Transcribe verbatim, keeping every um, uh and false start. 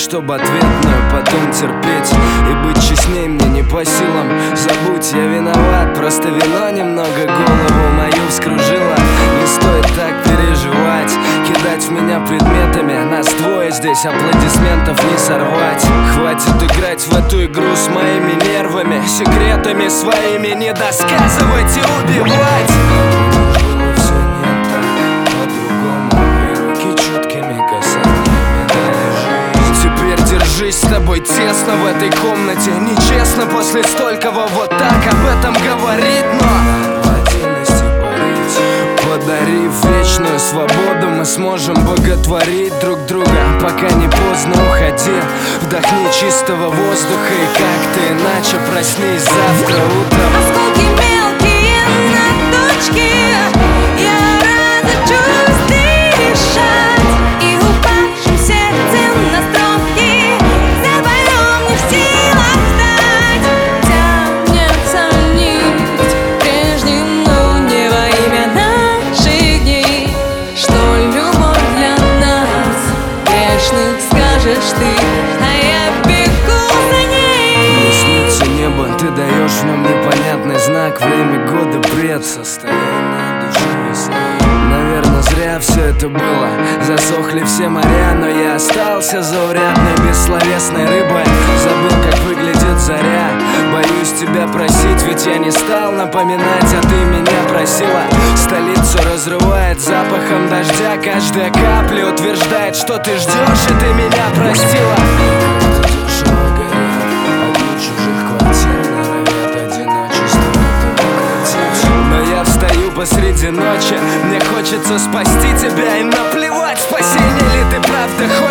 чтобы ответную потом терпеть и быть честней мне не по силам. Забудь, я виноват, просто вино немного голову мою вскружило. Не стоит так переживать, кидать в меня предметами. Нас двое здесь, аплодисментов не сорвать. Хватит играть в эту игру с моими нервами, секретами своими не досказывать и убивать. Было все не так, по-другому, и руки чуткими касаниями дали жизнь. Теперь держись, с тобой тесно в этой комнате. Нечестно после столького вот так об этом говорить, но подарив вечную свободу, мы сможем боготворить друг друга. Пока не поздно, уходи, вдохни чистого воздуха. И как ты иначе, проснись завтра утром. Осколки мелкие на точке, я разучусь дышать, и упавшим сердцем на строки запоем не в силах встать. Тянется нить прежним, но не во имя наших дней. Что любовь для нас грешных, скажешь ты, а я бегу за ней. Мне снится небо, ты даешь в нем непонятный знак. Время года, бред, состояние души весны. Наверное, зря все это было. Засохли все моря, но я остался заурядной бессловесной рыбой. Забыл, как выглядит заря. Боюсь тебя просить, ведь я не стал напоминать, а ты меня просила. Столицу разрывает запахом дождя. Каждая капля утверждает, что ты ждешь, и ты меня простила. Посреди ночи мне хочется спасти тебя, и наплевать, спасение ли ты правда хочешь.